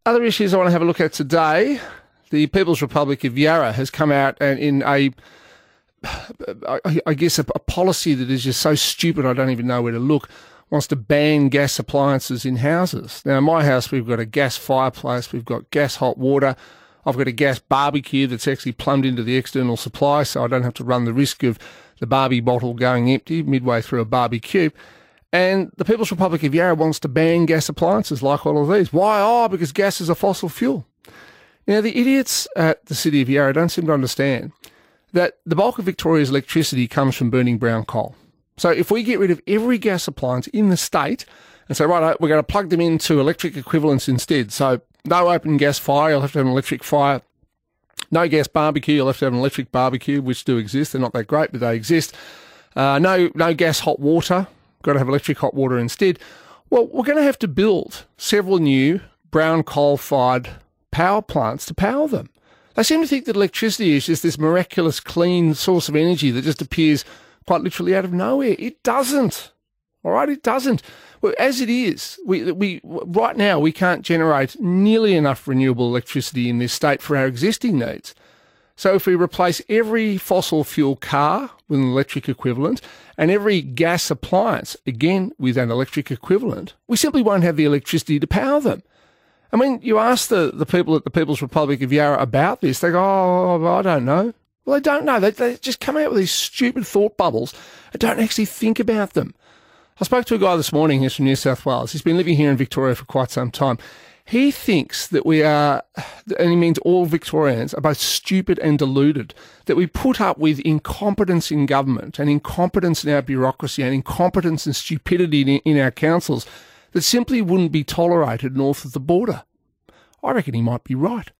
Other issues I want to have a look at today. The People's Republic of Yarra has come out and in a policy that is just so stupid I don't even know where to look, wants to ban gas appliances in houses. Now, in my house, we've got a gas fireplace, we've got gas hot water, I've got a gas barbecue that's actually plumbed into the external supply, so I don't have to run the risk of the barbie bottle going empty midway through a barbecue. And the People's Republic of Yarra wants to ban gas appliances like all of these. Why? Oh, because gas is a fossil fuel. Now, the idiots at the City of Yarra don't seem to understand that the bulk of Victoria's electricity comes from burning brown coal. So if we get rid of every gas appliance in the state and say, right, we're going to plug them into electric equivalents instead. So no open gas fire, you'll have to have an electric fire. No gas barbecue, you'll have to have an electric barbecue, which do exist. They're not that great, but they exist. No gas hot water, got to have electric hot water instead. Well, we're going to have to build several new brown coal-fired power plants to power them. They seem to think that electricity is just this miraculous, clean source of energy that just appears quite literally out of nowhere. It doesn't. All right, it doesn't. Well, as it is, we right now we can't generate nearly enough renewable electricity in this state for our existing needs. So if we replace every fossil fuel car with an electric equivalent and every gas appliance, again, with an electric equivalent, we simply won't have the electricity to power them. I mean, you ask the people at the People's Republic of Yarra about this, they go, oh, I don't know. Well, they don't know. They just come out with these stupid thought bubbles and don't actually think about them. I spoke to a guy this morning who's from New South Wales. He's been living here in Victoria for quite some time. He thinks that we are, and he means all Victorians, are both stupid and deluded, that we put up with incompetence in government and incompetence in our bureaucracy and incompetence and stupidity in our councils that simply wouldn't be tolerated north of the border. I reckon he might be right.